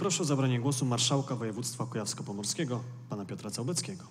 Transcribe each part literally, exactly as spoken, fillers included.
Proszę o zabranie głosu marszałka województwa kujawsko-pomorskiego, pana Piotra Całbeckiego.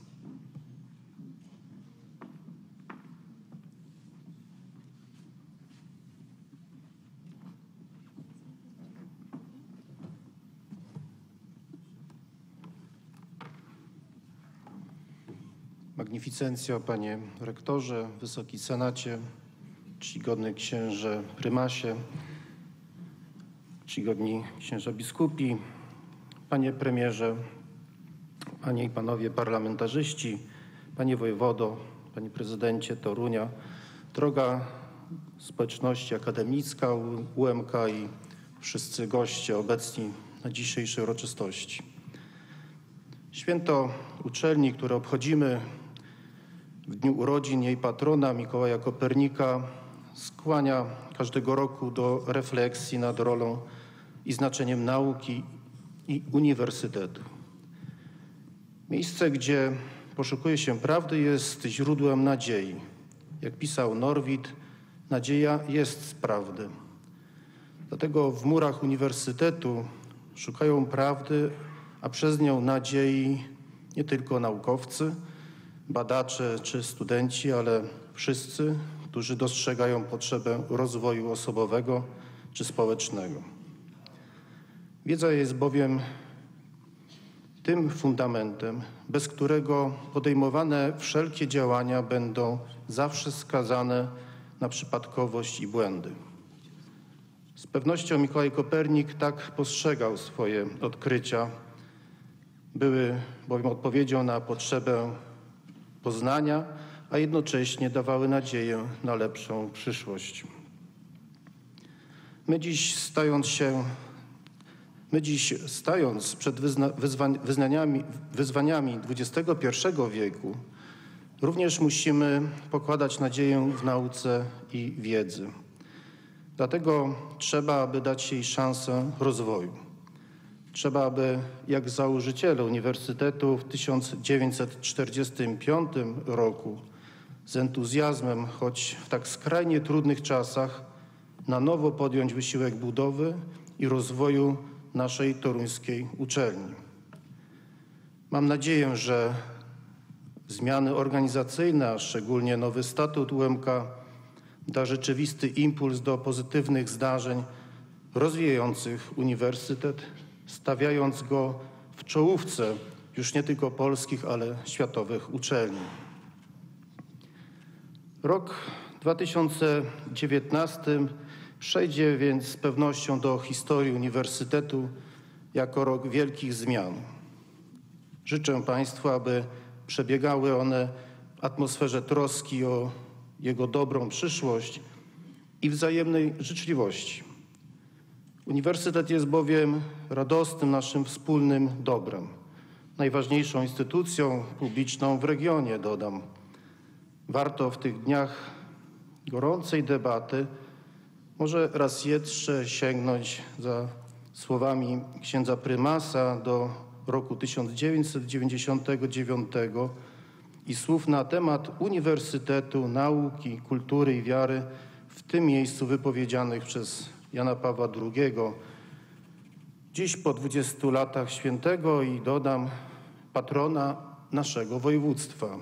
Magnificencjo, panie rektorze, wysoki senacie, czcigodny księże prymasie, czcigodni księża biskupi, panie premierze, panie i panowie parlamentarzyści, panie wojewodo, panie prezydencie Torunia, droga społeczności akademicka U M K i wszyscy goście obecni na dzisiejszej uroczystości. Święto uczelni, które obchodzimy w dniu urodzin jej patrona Mikołaja Kopernika, skłania każdego roku do refleksji nad rolą i znaczeniem nauki i uniwersytetu. Miejsce, gdzie poszukuje się prawdy, jest źródłem nadziei. Jak pisał Norwid, nadzieja jest z prawdy. Dlatego w murach uniwersytetu szukają prawdy, a przez nią nadziei nie tylko naukowcy, badacze czy studenci, ale wszyscy, którzy dostrzegają potrzebę rozwoju osobowego czy społecznego. Wiedza jest bowiem tym fundamentem, bez którego podejmowane wszelkie działania będą zawsze skazane na przypadkowość i błędy. Z pewnością Mikołaj Kopernik tak postrzegał swoje odkrycia. Były bowiem odpowiedzią na potrzebę poznania, a jednocześnie dawały nadzieję na lepszą przyszłość. My dziś stając się, my dziś stając przed wyzna, wyzwań, wyznaniami, wyzwaniami dwudziestego pierwszego wieku, również musimy pokładać nadzieję w nauce i wiedzy. Dlatego trzeba, aby dać jej szansę rozwoju. Trzeba, aby jak założyciele Uniwersytetu w tysiąc dziewięćset czterdziestym piątym roku z entuzjazmem, choć w tak skrajnie trudnych czasach, na nowo podjąć wysiłek budowy i rozwoju naszej toruńskiej uczelni. Mam nadzieję, że zmiany organizacyjne, a szczególnie nowy statut U M K, da rzeczywisty impuls do pozytywnych zdarzeń rozwijających uniwersytet, stawiając go w czołówce już nie tylko polskich, ale światowych uczelni. Rok dwa tysiące dziewiętnasty przejdzie więc z pewnością do historii uniwersytetu jako rok wielkich zmian. Życzę Państwu, aby przebiegały one w atmosferze troski o jego dobrą przyszłość i wzajemnej życzliwości. Uniwersytet jest bowiem radosnym naszym wspólnym dobrem, najważniejszą instytucją publiczną w regionie, dodam. Warto w tych dniach gorącej debaty może raz jeszcze sięgnąć za słowami księdza prymasa do roku tysiąc dziewięćset dziewięćdziesiątego dziewiątego i słów na temat Uniwersytetu, nauki, kultury i wiary w tym miejscu wypowiedzianych przez Jana Pawła drugiego. Dziś po dwudziestu latach świętego i dodam patrona naszego województwa.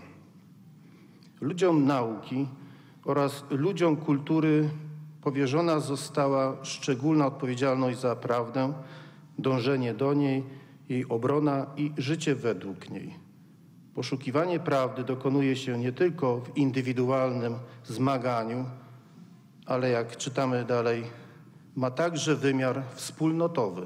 Ludziom nauki oraz ludziom kultury powierzona została szczególna odpowiedzialność za prawdę, dążenie do niej, jej obrona i życie według niej. Poszukiwanie prawdy dokonuje się nie tylko w indywidualnym zmaganiu, ale jak czytamy dalej, ma także wymiar wspólnotowy.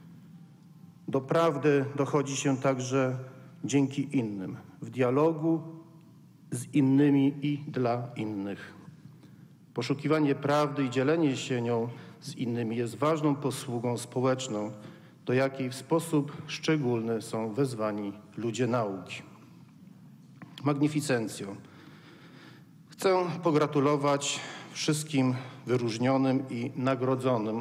Do prawdy dochodzi się także dzięki innym, w dialogu z innymi i dla innych. Poszukiwanie prawdy i dzielenie się nią z innymi jest ważną posługą społeczną, do jakiej w sposób szczególny są wezwani ludzie nauki. Magnificencjo. Chcę pogratulować wszystkim wyróżnionym i nagrodzonym,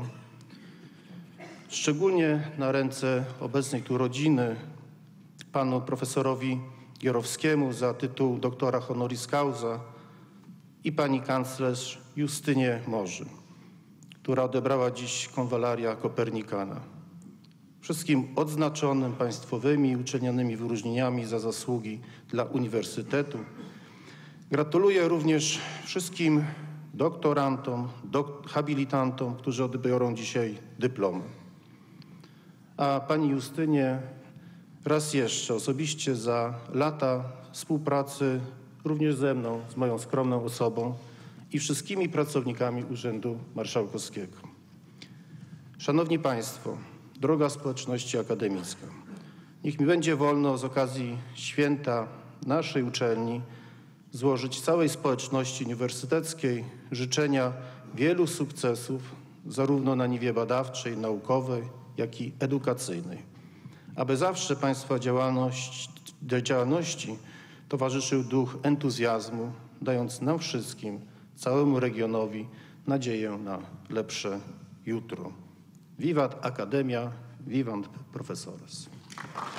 szczególnie na ręce obecnej tu rodziny, panu profesorowi Gierowskiemu za tytuł doktora honoris causa i pani kanclerz Justynie Morzy, która odebrała dziś konwalaria Kopernikana. wszystkim odznaczonym państwowymi i uczelnianymi wyróżnieniami za zasługi dla Uniwersytetu. Gratuluję również wszystkim doktorantom, dok- habilitantom, którzy odbiorą dzisiaj dyplomy. A pani Justynie raz jeszcze osobiście za lata współpracy również ze mną, z moją skromną osobą i wszystkimi pracownikami Urzędu Marszałkowskiego. Szanowni Państwo, droga społeczności akademicka, niech mi będzie wolno z okazji święta naszej uczelni złożyć całej społeczności uniwersyteckiej życzenia wielu sukcesów zarówno na niwie badawczej, naukowej, jak i edukacyjnej. Aby zawsze Państwa działalność, działalności towarzyszył duch entuzjazmu, dając nam wszystkim, całemu regionowi nadzieję na lepsze jutro. Vivat Academia, vivant professores.